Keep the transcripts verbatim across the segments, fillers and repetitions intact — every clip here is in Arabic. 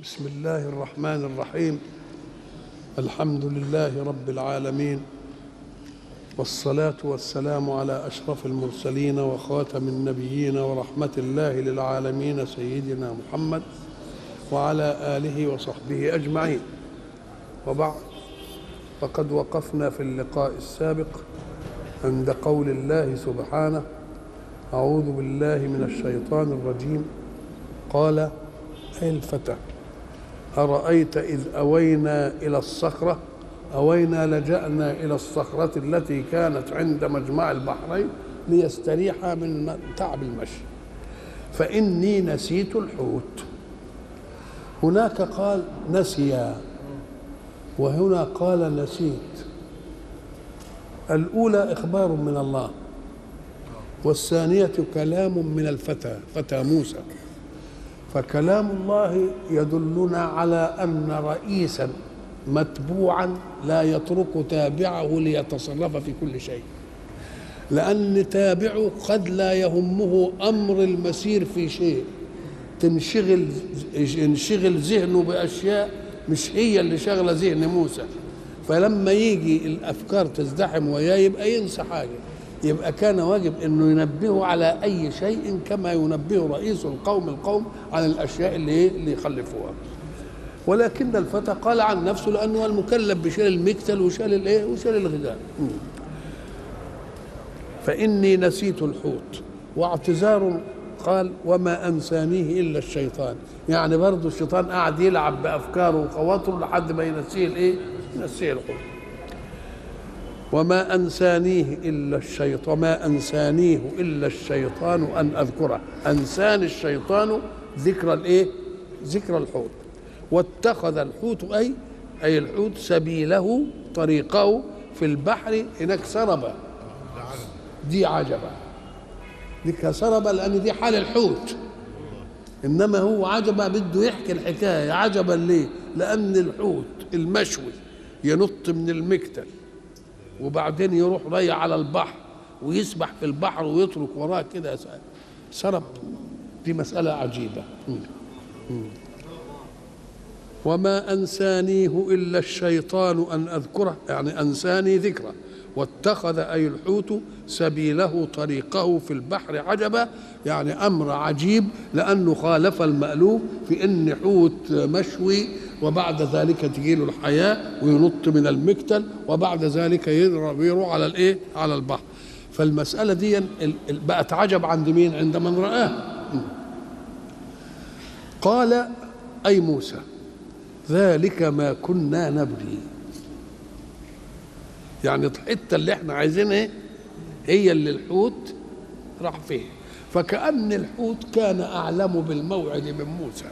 بسم الله الرحمن الرحيم. الحمد لله رب العالمين، والصلاة والسلام على أشرف المرسلين وخاتم النبيين ورحمة الله للعالمين سيدنا محمد وعلى آله وصحبه أجمعين. وبعد، فقد وقفنا في اللقاء السابق عند قول الله سبحانه: أعوذ بالله من الشيطان الرجيم. قال أي الفتى أرأيت إذ أوينا إلى الصخرة، أوينا لجأنا إلى الصخرة التي كانت عند مجمع البحرين ليستريح من تعب المشي، فإني نسيت الحوت. هناك قال نسيا، وهنا قال نسيت. الأولى إخبار من الله، والثانية كلام من الفتى فتى موسى. فكلام الله يدلنا على أن رئيسا متبوعا لا يترك تابعه ليتصرف في كل شيء، لأن تابعه قد لا يهمه أمر المسير في شيء، تنشغل ينشغل ذهنه بأشياء مش هي اللي شغلة ذهن موسى، فلما يجي الأفكار تزدحم وياه يبقى ينسى حاجة. يبقى كان واجب انه ينبهه على اي شيء كما ينبه رئيس القوم القوم عن الاشياء اللي اللي يخلفوها. ولكن الفتى قال عن نفسه لانه المكلف بشيل المكتل وشال الايه وشال الغذاء. فاني نسيت الحوت. واعتذار قال وما انسانيه الا الشيطان، يعني برضه الشيطان قاعد يلعب بافكاره وخواطره لحد ما ينسيه الايه؟ ينسيه الحوت. وما أنسانيه إلا الشيطان ما أنسانيه إلا الشيطان أن أذكره. أنساني الشيطان ذكر الإيه؟ ذكر الحوت. واتخذ الحوت أي أي الحوت سبيله طريقه في البحر. هناك سربة، دي عجبة، دي كسربة لأن دي حال الحوت، إنما هو عجبة بده يحكي الحكاية. عجبا ليه؟ لأن الحوت المشوي ينط من المكتل وبعدين يروح ضيع على البحر ويسبح في البحر ويترك وراه كده سرب. دي مسألة عجيبة. وما أنسانيه إلا الشيطان أن أذكره، يعني أنساني ذكره. واتخذ أي الحوت سبيله طريقه في البحر عجبا، يعني أمر عجيب لأنه خالف المألوف في إن حوت مشوي وبعد ذلك تجيله الحياة وينط من المكتل وبعد ذلك يروح على الإيه؟ على البحر. فالمسألة دي بقت عجب عند مين؟ عند من رآه. قال أي موسى ذلك ما كنا نبغي، يعني الحته اللي احنا عايزينها هي اللي الحوت راح فيه. فكأن الحوت كان أعلم بالموعد من موسى.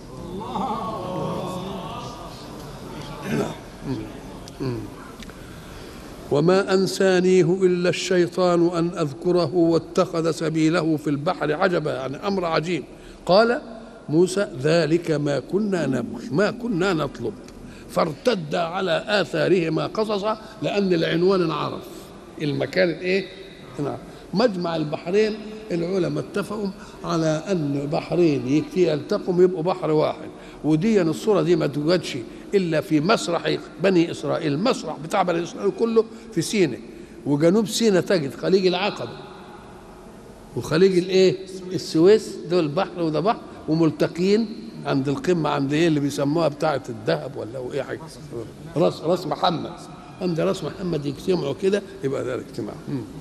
وما أنسانيه إلا الشيطان أن أذكره واتخذ سبيله في البحر عجبا، يعني أمر عجيب. قال موسى ذلك ما كنا نبغي، ما كنا نطلب. فارتد على آثارهما قصصا، لأن العنوان انعرف، المكان الايه؟ انعرف. مجمع البحرين العلماء اتفقوا على أن بحرين يلتقوا يبقوا بحر واحد، ودي الصورة دي ما توجدش إلا في مسرح بني إسرائيل. المسرح بتاع بني إسرائيل كله في سيناء، وجنوب سيناء تجد خليج العقبة وخليج الايه؟ السويس، دول بحر وده بحر، وملتقين عند القمة عند ايه اللي بيسموها بتاعة الذهب ولا هو ايه حاجة؟ راس راس محمد. عند راس محمد يجتمعوا كده، يبقى ده الاجتماع.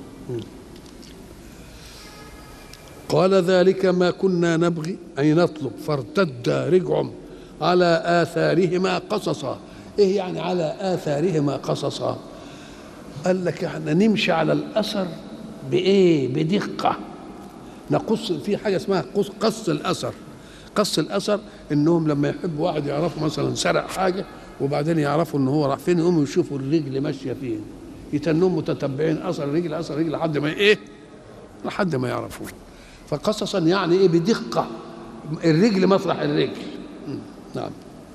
قال ذلك ما كنا نبغي أي نطلب. فارتد رجعهم على آثارهما قصصا. ايه يعني على آثارهما قصصا؟ قال لك احنا نمشي على الأثر بإيه؟ بدقة. نقص في حاجة اسمها قص, قص الأثر. قص الأثر إنهم لما يحبوا واحد يعرفوا مثلا سرق حاجة وبعدين يعرفوا إن هو راح فين، يقوموا يشوفوا الرجل ماشية فين، يتنهم متتبعين أثر الرجل أثر الرجل لحد ما إيه؟ لحد ما يعرفوه. فقصصا يعني إيه؟ بدقة، الرجل مطرح الرجل. نعم.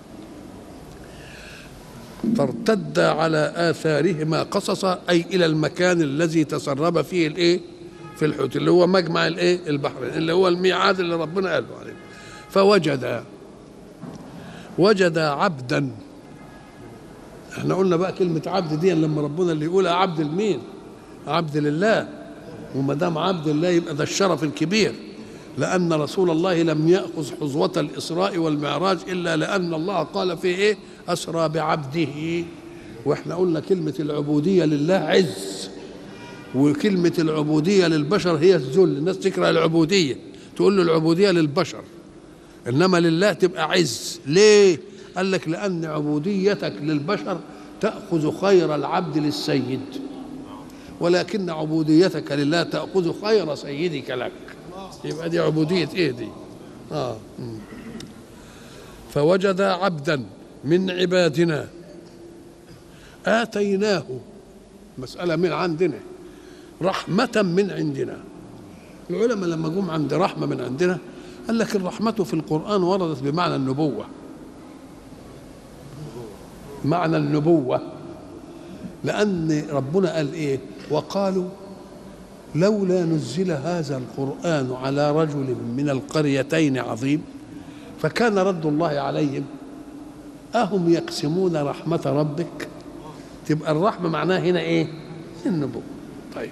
فارتد على آثارهما قصصا أي إلى المكان الذي تسرب فيه الإيه؟ في الحوت، اللي هو مجمع الإيه؟ البحرين، اللي هو الميعاد اللي ربنا قاله عليه. فوجد وجد عبدا. احنا قلنا بقى كلمة عبد دي لما ربنا اللي يقولها عبد لمين؟ عبد لله. وما دام عبد الله يبقى ده الشرف الكبير، لأن رسول الله لم يأخذ حظوة الإسراء والمعراج إلا لأن الله قال فيه إيه؟ أسرى بعبده. وإحنا قلنا كلمة العبودية لله عز، وكلمة العبودية للبشر هي الذل. الناس تكره العبودية، تقول له العبودية للبشر، إنما لله تبقى عز. ليه؟ قال لك لأن عبوديتك للبشر تأخذ خير العبد للسيد، ولكن عبوديتك لله تأخذ خير سيدك لك. يبقى دي عبودية ايه دي؟ آه. فوجد عبدا من عبادنا آتيناه، مسألة من عندنا، رحمة من عندنا. العلماء لما جم عند رحمة من عندنا قال لك الرحمة في القرآن وردت بمعنى النبوة، معنى النبوة، لأن ربنا قال إيه؟ وقالوا لولا نزل هذا القرآن على رجل من القريتين عظيم. فكان رد الله عليهم أهم يقسمون رحمة ربك؟ تبقى الرحمة معناها هنا إيه؟ النبوة. طيب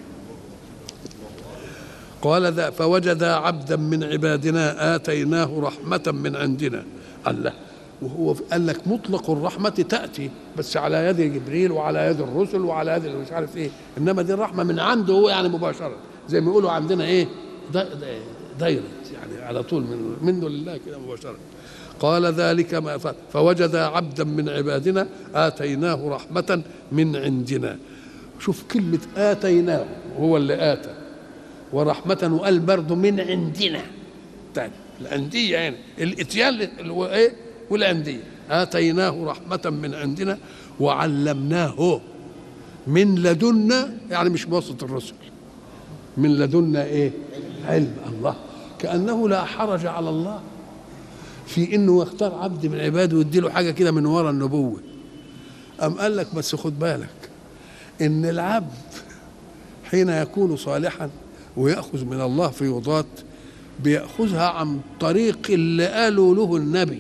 قال ذا فوجد عبدا من عبادنا آتيناه رحمة من عندنا. الله، وهو قال لك مطلق الرحمة تأتي بس على يد جبريل وعلى يد الرسل وعلى يد مش عارف ايه، انما دي الرحمة من عنده هو يعني مباشرة، زي ما يقولوا عندنا ايه دايركت، يعني على طول من منه لله كده مباشرة. قال ذلك ما فوجد عبدا من عبادنا آتيناه رحمة من عندنا. شوف كلمة آتيناه، هو اللي آتى، ورحمة وقال برضه من عندنا تاني، العندية يعني الاتيان ايه والعندية. آتيناه رحمة من عندنا وعلمناه من لدنا، يعني مش بواسطة الرسل، من لدنا ايه؟ علم. الله، كأنه لا حرج على الله في انه يختار عبد من عباده ويديله حاجة كده من وراء النبوة. أم قال لك بس خد بالك ان العبد حين يكون صالحا ويأخذ من الله فيوضات بيأخذها عن طريق اللي قالوا له النبي،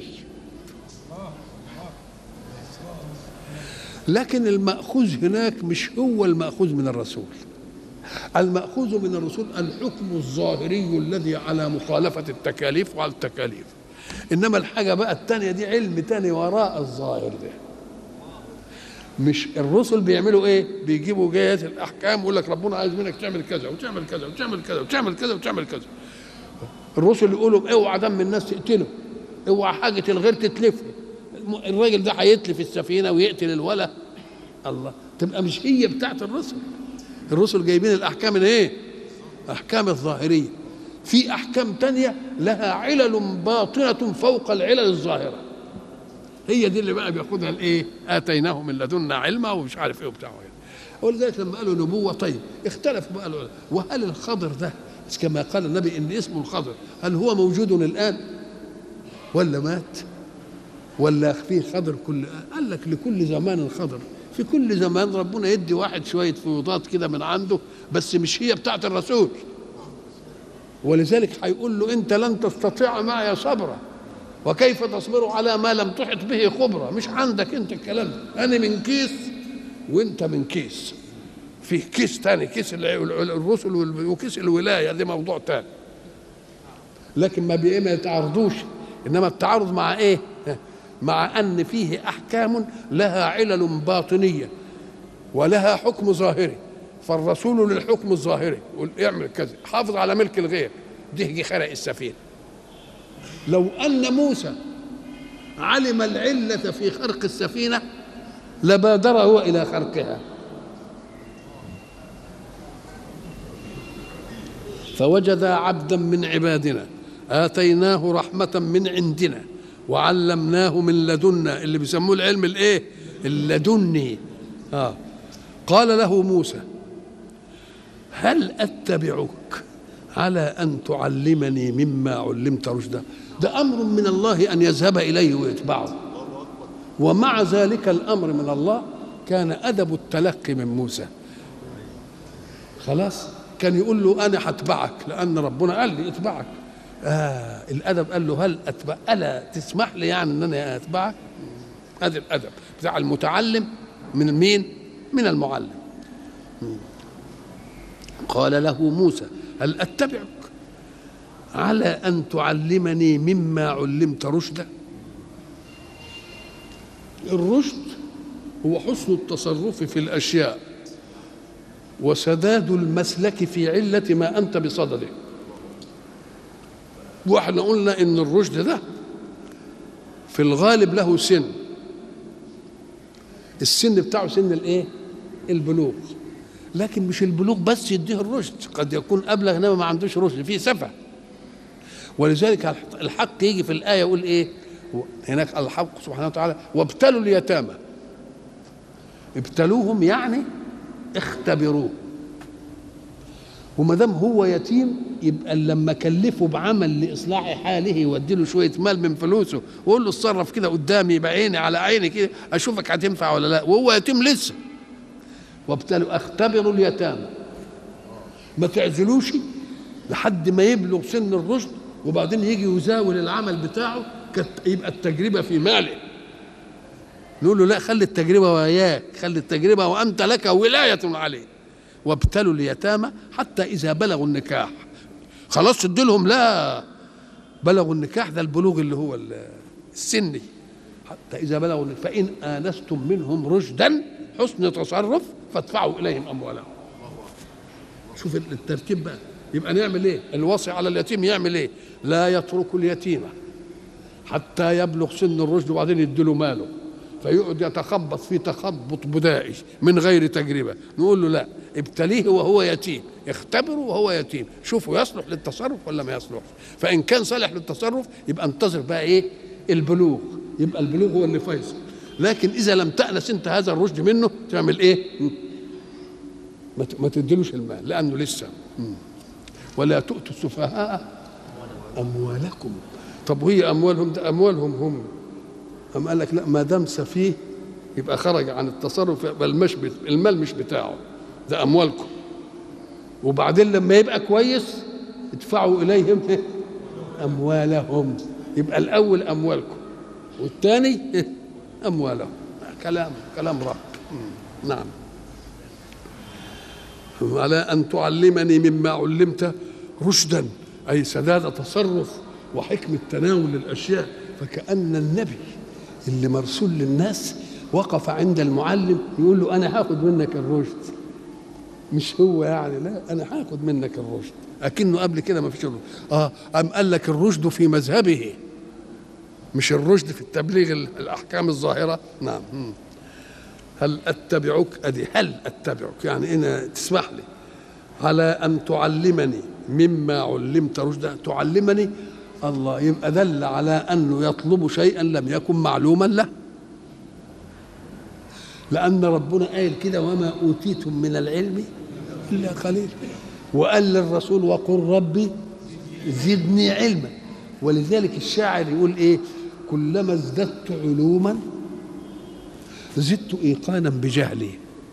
لكن المأخوذ هناك مش هو المأخوذ من الرسول. المأخوذ من الرسول الحكم الظاهري الذي على مخالفة التكاليف وعلى التكاليف، إنما الحاجة بقى التانية دي علم تاني وراء الظاهر ده. مش الرسل بيعملوا ايه؟ بيجيبوا جايات الأحكام ويقول لك ربنا عايز منك تعمل كذا وتعمل كذا وتعمل كذا وتعمل كذا وتعمل كذا. الرسل يقولوا اوعى دم الناس تقتله، اوعى حاجة الغير تتلفه، الراجل ده هيتلف السفينة ويقتل الولا. الله، تبقى مش هي بتاعت الرسل. الرسل جايبين الأحكام من ايه؟ أحكام الظاهرية. في أحكام تانية لها علل باطنة فوق العلل الظاهرة، هي دي اللي بقى بياخدها الايه؟ آتيناه من لدنا علما ومش عارف ايه وبتاع. ولذلك لما قالوا نبوة، طيب اختلفوا بقى العلماء، وهل الخضر ده كما قال النبي ان اسمه الخضر هل هو موجود الآن ولا مات ولا فيه خضر كل؟ قال لك لكل زمان خضر، في كل زمان ربنا يدي واحد شوية فيوضات كده من عنده، بس مش هي بتاعت الرسول. ولذلك هيقول له انت لن تستطيع معي صبرا وكيف تصبر على ما لم تحط به خبرة. مش عندك انت الكلام ده، انا من كيس وانت من كيس، فيه كيس تاني، كيس الرسل وكيس الولاية، دي موضوع تاني. لكن ما بيه ما يتعارضوش، انما التعارض مع ايه؟ مع ان فيه احكام لها علل باطنية ولها حكم ظاهري، فالرسول للحكم الظاهري يقول اعمل كذا، حافظ على ملك الغير، ده خرق السفينة. لو أن موسى علم العلة في خرق السفينة لبادر هو إلى خرقها. فوجد عبدا من عبادنا آتيناه رحمة من عندنا وعلمناه من لدنا، اللي بيسموه العلم الايه؟ اللدني. آه. قال له موسى هل أتبعك على أن تعلمني مما علمت رشدا؟ ده أمر من الله أن يذهب إليه ويتبعه، ومع ذلك الأمر من الله كان أدب التلقي من موسى. خلاص كان يقول له أنا هتبعك لأن ربنا قال لي اتبعك، آه الادب قال له هل اتبع، الا تسمح لي يعني ان انا اتبعك؟ هذا الادب بتاع المتعلم من مين؟ من المعلم. قال له موسى هل اتبعك على ان تعلمني مما علمت رشدا؟ الرشد هو حسن التصرف في الاشياء وسداد المسلك في علة ما انت بصدده. واحنا قلنا ان الرشد ده في الغالب له سن، السن بتاعه سن الايه؟ البلوغ. لكن مش البلوغ بس يديه الرشد، قد يكون ابلغ انما ما عندوش رشد، فيه سفه. ولذلك الحق يجي في الايه يقول ايه هناك الحق سبحانه وتعالى وابتلوا اليتامى. ابتلوهم يعني اختبروه، وما دام هو يتيم يبقى لما كلفه بعمل لاصلاح حاله يودي له شويه مال من فلوسه ويقول له اتصرف كده قدامي يبقى عيني على عيني كده اشوفك هتنفع ولا لا، وهو يتيم لسه. وابتلوا اختبروا اليتامى، ما تعزلوش لحد ما يبلغ سن الرشد وبعدين يجي يزاول العمل بتاعه يبقى التجربه في ماله. نقول له لا، خلي التجربه وياك، خلي التجربه وانت لك ولايه عليه. وابتلوا اليتامى حتى اذا بلغوا النكاح. خلاص تديلهم؟ لا، بلغوا النكاح، ده البلوغ اللي هو السني. حتى اذا بلغوا النكاح فان انستم منهم رشدا، حسن تصرف، فادفعوا اليهم اموالهم. شوف الترتيب بقى. يبقى نعمل ايه؟ الوصي على اليتيم يعمل ايه؟ لا يترك اليتيم حتى يبلغ سن الرشد وبعدين يديله ماله فيقعد يتخبط فيه تخبط بدائي من غير تجربه. نقول له لا، ابتليه وهو يتيم، اختبره وهو يتيم، شوفوا يصلح للتصرف ولا ما يصلحش. فان كان صالح للتصرف يبقى انتظر بقى ايه؟ البلوغ، يبقى البلوغ هو اللي فيصل. لكن اذا لم تأنس انت هذا الرشد منه تعمل ايه؟ ما تديلوش المال لانه لسه. ولا تؤتوا السفهاء اموالكم. طب وهي اموالهم؟ ده اموالهم هم. أم قال لك لا، ما دام سفيه يبقى خرج عن التصرف، يبقى المش المال مش بتاعه، ده اموالكم. وبعدين لما يبقى كويس ادفعوا اليهم اموالهم. يبقى الاول اموالكم والثاني اموالهم. كلام كلام رب. نعم. على ان تعلمني مما علمت رشدا، اي سداد تصرف وحكمه تناول الاشياء. فكأن النبي اللي مرسول للناس وقف عند المعلم يقول له انا هاخد منك الرشد، مش هو يعني، لا انا هاخد منك الرشد. اكنه قبل كده ما فيش الرشد. اه ام قال لك الرشد في مذهبه، مش الرشد في التبليغ الاحكام الظاهره. نعم. هل اتبعك، ادي هل اتبعك يعني انا تسمح لي على ان تعلمني مما علمت رشدا. تعلمني الله، يبقى دل على انه يطلب شيئا لم يكن معلوما له، لان ربنا قال كده وما اوتيتم من العلم الا قليل، وقال للرسول وقل ربي زدني علما. ولذلك الشاعر يقول ايه؟ كلما ازددت علوما زدت ايقانا بجهلي.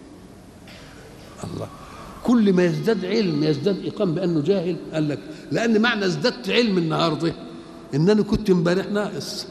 الله، كل ما يزداد علم يزداد ايقان بانه جاهل. قال لك لان معنى ازددت علم النهارده ان انا كنت امبارح ناقص،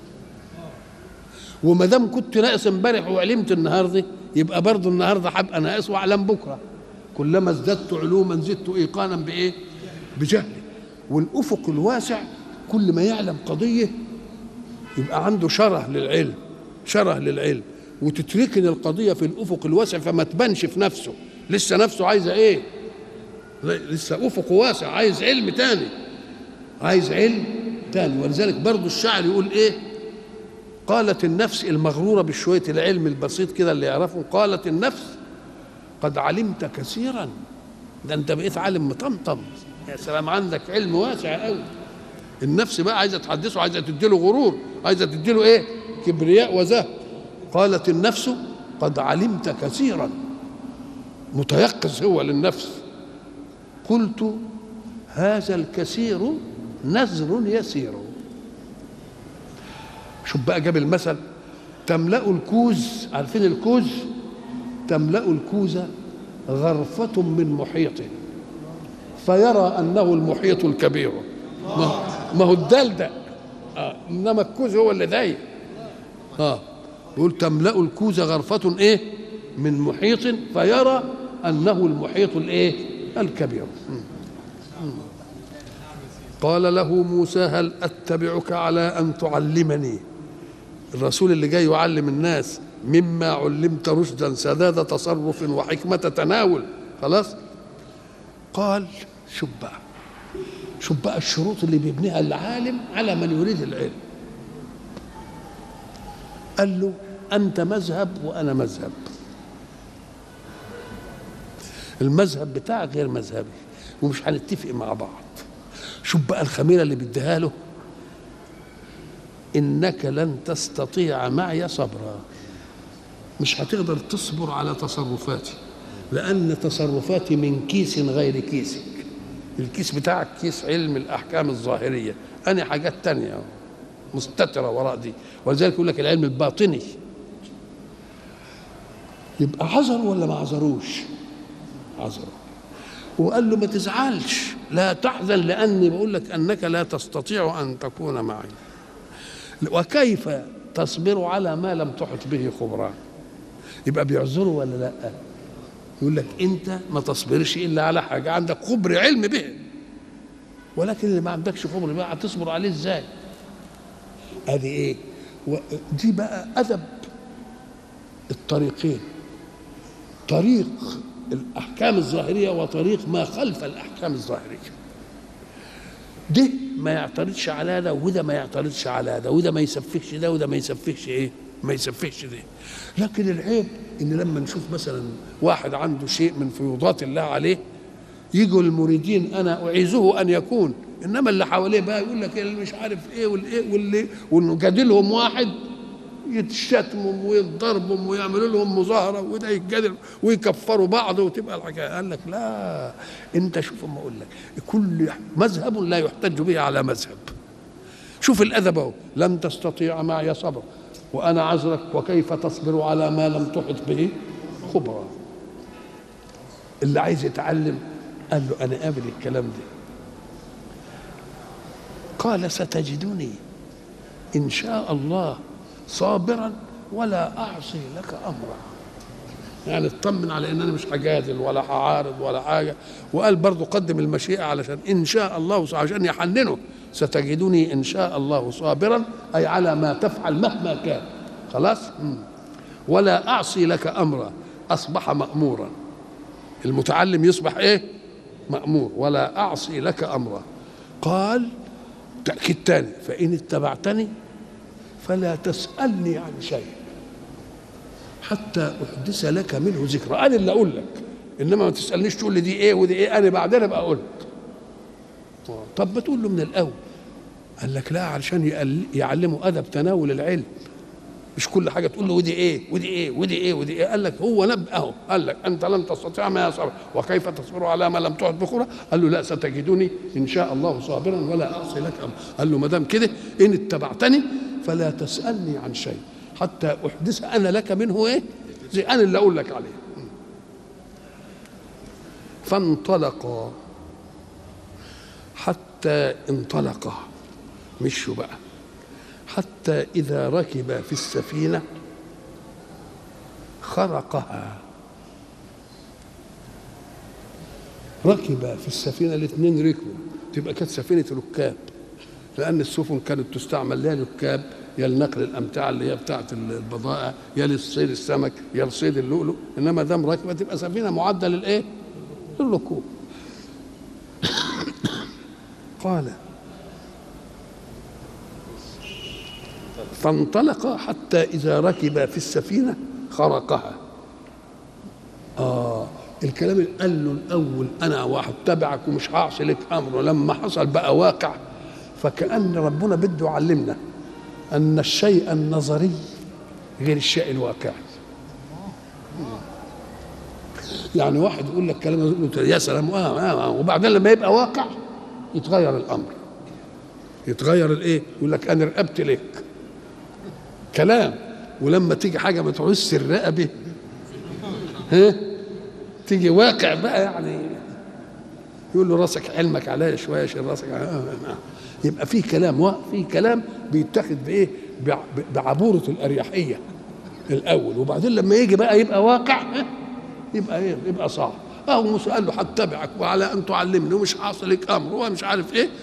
وما دام كنت ناقص امبارح وعلمت النهارده يبقى برضه النهارده هبقى ناقص واعلم بكره. كلما ازددت علوما زدت ايقانا بايه؟ بجهلي. والافق الواسع كل ما يعلم قضيه يبقى عنده شره للعلم، شره للعلم، وتتركن القضيه في الافق الواسع فما تبانش في نفسه، لسه نفسه عايزه ايه؟ لسه افق واسع، عايز علم تاني، عايز علم تاني. ولذلك برضه الشاعر يقول ايه؟ قالت النفس المغروره بشويه العلم البسيط كده اللي يعرفه، قالت النفس قد علمت كثيرا، ده انت بقيت عالم مطمطم، يا سلام عندك علم واسع قوي. النفس بقى عايزه تحدثه، عايزه تديله غرور، عايزه تديله ايه؟ كبرياء وزهد. قالت النفس قد علمت كثيرا، متيقظ هو للنفس. قلت هذا الكثير نزر يسير. شوف بقى جاب المثل، تملأ الكوز، عارفين الكوز؟ تملأ الكوز غرفة من محيط فيرى أنه المحيط الكبير. ما هو الدال ده آه. انما الكوز هو اللي ضيق. اه يقول تملأ الكوز غرفة ايه من محيط فيرى انه المحيط الايه الكبير. قال له موسى هل اتبعك على ان تعلمني، الرسول اللي جاي يعلم الناس مما علمت رشدا سداد تصرف وحكمة تناول. خلاص قال شوف بقى شوف بقى الشروط اللي بيبنيها العالم على من يريد العلم. قال له أنت مذهب وأنا مذهب، المذهب بتاعك غير مذهبي ومش هنتفق مع بعض. شوف بقى الخميرة اللي بيديها له، إنك لن تستطيع معي صبرا، مش هتقدر تصبر على تصرفاتي لأن تصرفاتي من كيس غير كيسك. الكيس بتاعك كيس علم الأحكام الظاهرية، أنا حاجات تانية مستترة وراء دي، ولذلك يقول لك العلم الباطني. يبقى عذر ولا ما عذروش؟ عذر. وقال له ما تزعلش لا تحزن لأني بقول لك أنك لا تستطيع أن تكون معي، وكيف تصبر على ما لم تحط به خبرا. يبقى بيعذره ولا لا؟ يقول لك انت ما تصبرش الا على حاجه عندك خبر علم به، ولكن اللي ما عندكش خبر بقى هتصبر عليه ازاي؟ ادي ايه؟ دي بقى ادب الطريقين، طريق الاحكام الظاهريه وطريق ما خلف الاحكام الظاهريه. ده ما يعترضش على ده وده ما يعترضش على ده، وده ما يسفهش ده وده ما يسفهش ايه؟ ما يسفهش ده. لكن العيب ان لما نشوف مثلا واحد عنده شيء من فيوضات الله عليه يجوا المريدين انا اعيذه ان يكون، انما اللي حواليه بقى يقول لك اللي مش عارف ايه والايه واللي وانه جادلهم واحد يتشتموا ويتضربوا ويعملوا لهم مظاهره وده يتجادل ويكفروا بعض وتبقى الحكايه. قال لك لا، انت شوف اما اقول لك كل مذهب لا يحتج به على مذهب. شوف الادب اهو، لن تستطيع معي صبر وانا عذرك وكيف تصبر على ما لم تحط به خبرا. اللي عايز يتعلم قال له انا قابل الكلام ده. قال ستجدني ان شاء الله صابرا ولا اعصي لك امرا، يعني اطمن على ان انا مش هجادل ولا هعارض ولا حاجه. وقال برضه قدم المشيئه علشان ان شاء الله عشان يحننه، ستجدني ان شاء الله صابرا اي على ما تفعل مهما كان. خلاص ولا اعصي لك امرا، اصبح مامورا. المتعلم يصبح ايه؟ مامور. ولا اعصي لك امرا. قال تاكيد تاني فان اتبعتني فلا تسالني عن شيء حتى احدث لك منه ذكرى. انا اللي اقول لك، انما ما تسالنيش تقول لي دي ايه ودي ايه، انا بعدين ابقى اقول لك. طب ما تقول له من الاول. قال لك لا، علشان يعلموا ادب تناول العلم، مش كل حاجه تقول له ودي ايه ودي ايه ودي ايه ودي ايه. قال لك هو نبأه، قال لك انت لن تستطيع ما صبر وكيف تصبر على ما لم تحط بخبرة. قال له لا، ستجدني ان شاء الله صابرا ولا اعصي لك امر. قال له ما دام كده ان اتبعتني فلا تسالني عن شيء حتى احدث انا لك منه ايه، زي انا اللي اقول لك عليه. فانطلقا حتى انطلقا، مشوا بقى حتى إذا ركب في السفينة خرقها. ركب في السفينة، الاثنين ركبوا، تبقى كانت سفينة ركاب، لأن السفن كانت تستعمل لا للركاب يا لنقل الأمتعة اللي هي بتاعة البضائع يا للصيد السمك يا لصيد اللؤلؤ، إنما دام راكبة تبقى سفينة معدة للإيه؟ للركوب. قال فانطلق حتى إذا ركب في السفينة خرقها. آه الكلام اللي قال له الأول أنا واحد تبعك ومش هعصي لك أمر، ولما حصل بقى واقع، فكأن ربنا بده يعلمنا أن الشيء النظري غير الشيء الواقعي. يعني واحد يقول لك كلام يقول يا سلام آه آه آه وبعدين لما يبقى واقع يتغير الأمر، يتغير الإيه؟ يقول لك أنا رقبت لك كلام، ولما تيجي حاجه ما تعوزش الرقبه ها تيجي واقع بقى، يعني يقول له راسك علمك عليا شويه شيل راسك. يبقى في كلام في كلام بيتاخد بايه؟ بعبوره الاريحيه الاول، وبعدين لما يجي بقى يبقى واقع يبقى ايه؟ يبقى صعب. اهو موسى قال له هتبعك وعلى ان تعلمني ومش حاصل لك امر ومش عارف ايه.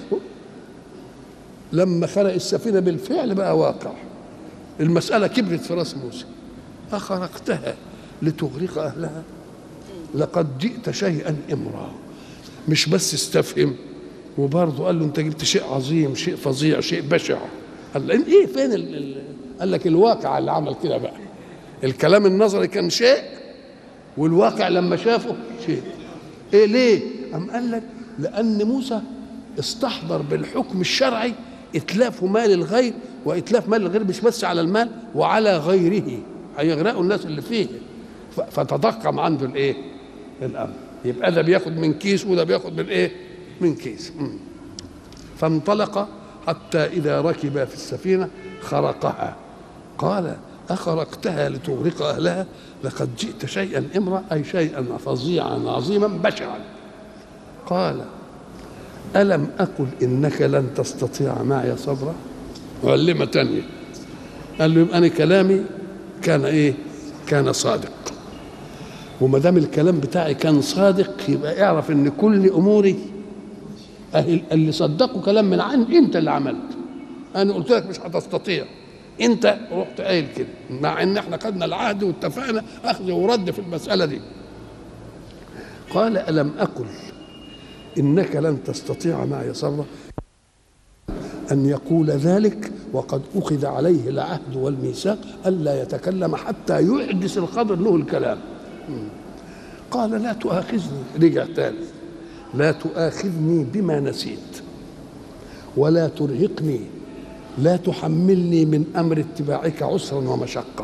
لما خلق السفينه بالفعل بقى واقع. المساله كبرت في راس موسى. اخرقتها لتغرق اهلها لقد جئت شيئا امرا. مش بس استفهم، وبرضه قال له انت جبت شيء عظيم، شيء فظيع، شيء بشع. قال ايه فين ال ال قال لك الواقع اللي عمل كده بقى. الكلام النظري كان شيء، والواقع لما شافه شيء. ايه ليه؟ قام قال لك لان موسى استحضر بالحكم الشرعي اتلاف مال الغير، واتلاف مال الغير مش بس على المال وعلى غيره، هيغرقوا الناس اللي فيه. فتضخم عنده الايه؟ الامر. يبقى ده بياخد من كيس وده بياخد من ايه؟ من كيس. م. فانطلق حتى اذا ركب في السفينه خرقها. قال اخرقتها لتغرق اهلها لقد جئت شيئا امرا، اي شيئا فظيعا عظيما بشعا. قال الم اقل انك لن تستطيع معي صبرا. معلمه تانية. قال له يبقى انا كلامي كان ايه؟ كان صادق. وما دام الكلام بتاعي كان صادق يبقى اعرف ان كل اموري اللي صدقوا كلام من عند انت اللي عملت. انا قلت لك مش هتستطيع، انت رحت قايل كده، مع ان احنا خدنا العهد واتفقنا اخذ ورد في المساله دي. قال الم اقل انك لن تستطيع معي صبرا. ان يقول ذلك وقد اخذ عليه العهد والميثاق الا يتكلم حتى يحدث القدر له الكلام. قال لا تؤاخذني، رجع تاني، لا تؤاخذني بما نسيت ولا ترهقني، لا تحملني من امر اتباعك عسرا ومشقه.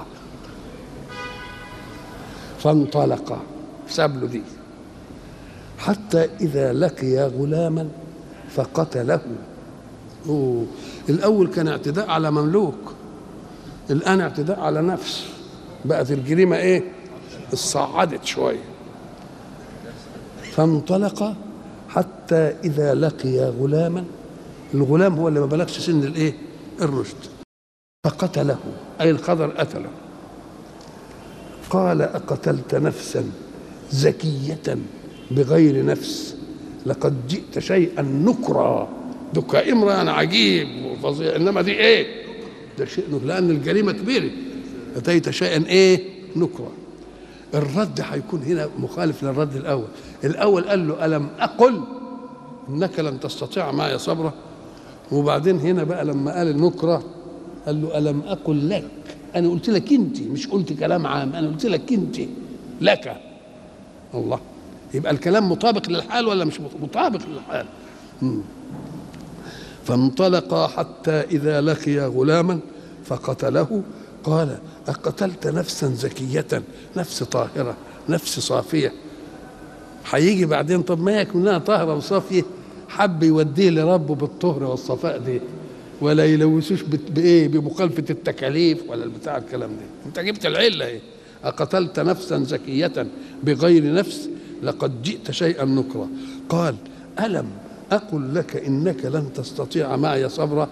فانطلق، ساب له دي، حتى اذا لقي غلاما فقتله. أوه. الاول كان اعتداء على مملوك، الان اعتداء على نفس. بقت الجريمه ايه؟ اصعدت شويه. فانطلق حتى اذا لقي غلاما، الغلام هو اللي ما بلغش سن الايه؟ الرشد. فقتله، اي الخضر قتله. قال اقتلت نفسا زكيه بغير نفس لقد جئت شيئا نكرا. دكا امرأة يعني عجيب وفظيع، انما دي ايه؟ ده شيء نكرا، لان الجريمه كبيره. اتيت شيئا ايه؟ نكرا. الرد هيكون هنا مخالف للرد الاول. الاول قال له الم اقل انك لن تستطيع معي صبرا، وبعدين هنا بقى لما قال النكره قال له الم اقل لك، انا قلت لك انت، مش قلت كلام عام، انا قلت لك انت لك. الله، يبقى الكلام مطابق للحال ولا مش مطابق للحال؟ مم. فانطلق حتى اذا لقي غلاما فقتله. قال أقتلت نفسا زكية، نفس طاهرة، نفس صافية. هيجي بعدين طب ما يكون لها طاهرة وصافية، حب يوديه لربه بالطهر والصفاء دي، ولا يلوثوش بايه؟ بمخالفة التكاليف ولا البتاع الكلام ده. انت جبت العلة ايه؟ أقتلت نفسا زكية بغير نفس لقد جئت شيئا نكرا. قال ألم أقل لك إنك لن تستطيع معي صبرا.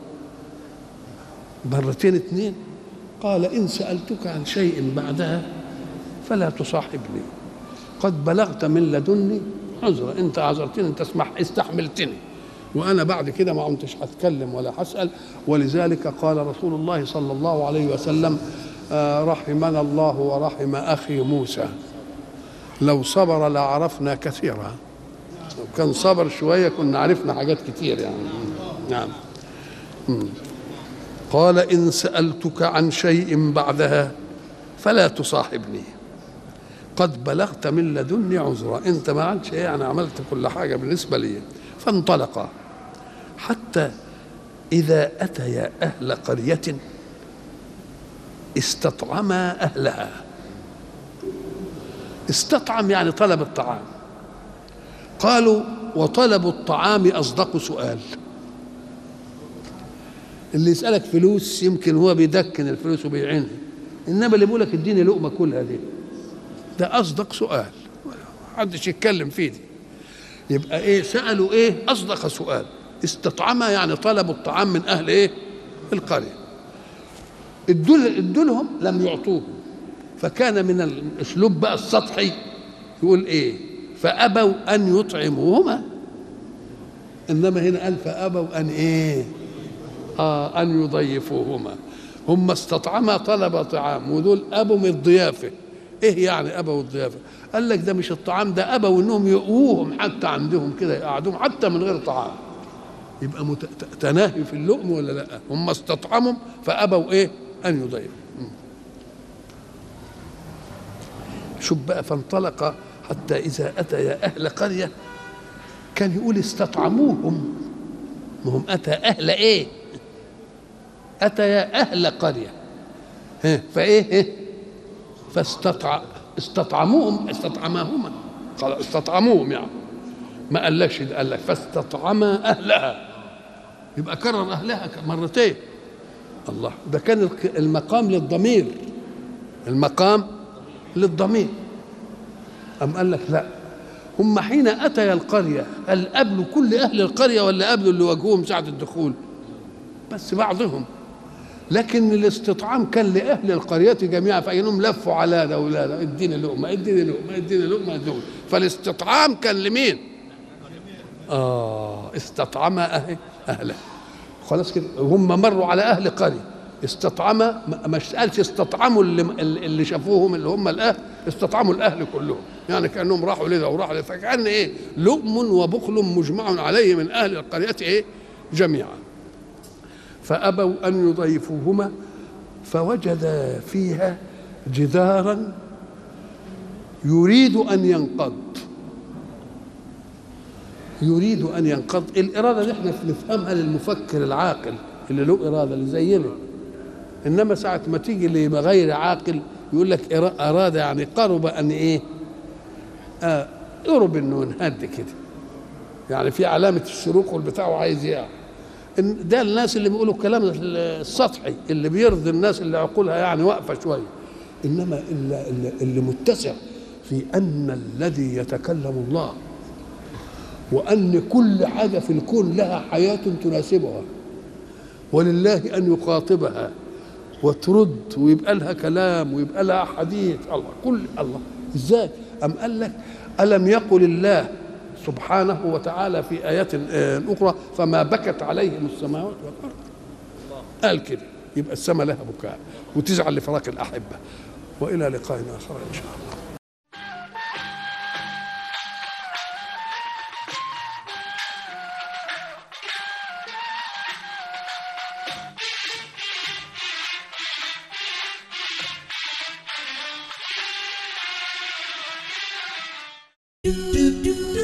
مرتين اثنين. قال إن سألتك عن شيء بعدها فلا تصاحبني، قد بلغت من لدني عذرا. انت عذرتني، انت اسمح استحملتني، وانا بعد كده ما عمتش هتكلم ولا هسأل. ولذلك قال رسول الله صلى الله عليه وسلم آه رحمنا الله ورحم اخي موسى، لو صبر لعرفنا كثيرا. لو كان صبر شويه كنا عرفنا حاجات كتير يعني. نعم. مم. قال إن سألتك عن شيء بعدها فلا تصاحبني، قد بلغت من لدني عذرا. انت ما عملتش ايه؟ انا عملت كل حاجه بالنسبه لي. فانطلقا حتى اذا اتيا اهل قريه استطعما اهلها. استطعم يعني طلب الطعام. قالوا وطلب الطعام اصدق سؤال. اللي يسألك فلوس يمكن هو بيدكن الفلوس وبيعينها، انما اللي بيقول لك اديني لقمه كلها دي، ده اصدق سؤال، محدش يتكلم فيه دي. يبقى ايه؟ سألوا ايه؟ اصدق سؤال. استطعما يعني طلبوا الطعام من أهل إيه؟ القرية. ادوا لهم لم يعطوه، فكان من الأسلوب بقى السطحي يقول إيه؟ فأبوا أن يطعموهما. إنما هنا قال فأبوا أن إيه؟ آه أن يضيفوهما. هم استطعما طلب طعام، ودول أبوا من الضيافة. إيه يعني أبوا الضيافة؟ قال لك ده مش الطعام، ده أبوا إنهم يقووهم حتى عندهم كده، يقعدوهم حتى من غير طعام. يبقى مت... تناهي في اللؤم ولا لا؟ هم استطعموا فأبوا إيه؟ أن يضيفوا. شوف بقى، فانطلق حتى إذا أتيا أهل قرية، كان يقول استطعموهم، ما هم أتى أهل إيه؟ أتيا أهل قرية، فإيه؟ فاستطع استطعموهم استطعماهما، خلاص استطعموهم يعني، ما قالكش، قال لك فاستطعما أهلها، يبقى كرر أهلها مرتين. الله، ده كان المقام للضمير، المقام للضمير. أم قال لك لا، هم حين أتيا القرية هل قابلوا كل أهل القرية ولا قابلوا اللي واجهوهم ساعة الدخول؟ بس بعضهم. لكن الاستطعام كان لأهل القرية جميعا، فإنهم لفوا على ده ولا ده، اديني لقمة اديني لقمة اديني لقمة اديني. فالاستطعام كان لمين؟ آه استطعم أهل أهله. خلاص كده، هم مروا على أهل قرية، استطعم، مش قالش استطعموا اللي, اللي شافوهم اللي هم الأهل، استطعموا الأهل كلهم، يعني كأنهم راحوا لذا وراحوا لذا، فكأن إيه؟ لؤم وبخل مجمع عليه من أهل القرية إيه؟ جميعا. فأبوا أن يضيفوهما فوجدا فيها جدارا يريد أن ينقض. يريد أن ينقض، الإرادة اللي احنا نفهمها للمفكر العاقل اللي له إرادة اللي زينا، إنما ساعة ما تيجي لغير عاقل يقول لك أراد يعني قرب أن إيه؟ آه قرب إنه ينهد كده، يعني في علامة الشروق والبتاع عايز يقع. ده الناس اللي بيقولوا الكلام السطحي اللي بيرضي الناس اللي عقولها يعني واقفة شوية. إنما اللي, اللي متسع في أن الذي يتكلم الله، وأن كل حاجة في الكون لها حياة تناسبها، ولله أن يخاطبها وترد ويبقى لها كلام ويبقى لها حديث. الله كل الله إزاي؟ أم قال لك ألم يقل الله سبحانه وتعالى في آيات أخرى فما بكت عليهم السماوات والأرض؟ قال كده، يبقى السماء لها بكاء وتزعل لفراق الأحبة. وإلى لقاء آخر إن شاء الله. Do do do